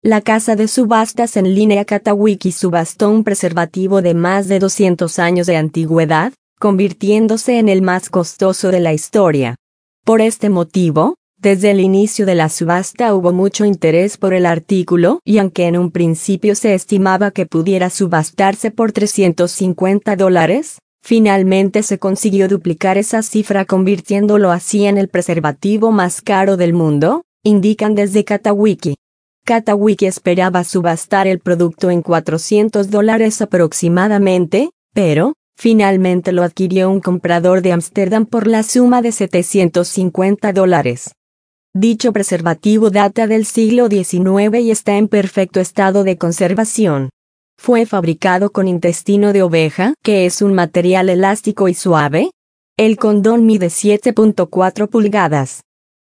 La casa de subastas en línea Catawiki subastó un preservativo de más de 200 años de antigüedad, convirtiéndose en el más costoso de la historia. Por este motivo, desde el inicio de la subasta hubo mucho interés por el artículo y aunque en un principio se estimaba que pudiera subastarse por $350, finalmente se consiguió duplicar esa cifra convirtiéndolo así en el preservativo más caro del mundo, indican desde Catawiki. Catawiki esperaba subastar el producto en $400 aproximadamente, pero, finalmente lo adquirió un comprador de Ámsterdam por la suma de $750. Dicho preservativo data del siglo XIX y está en perfecto estado de conservación. Fue fabricado con intestino de oveja, que es un material elástico y suave. El condón mide 7.4 pulgadas.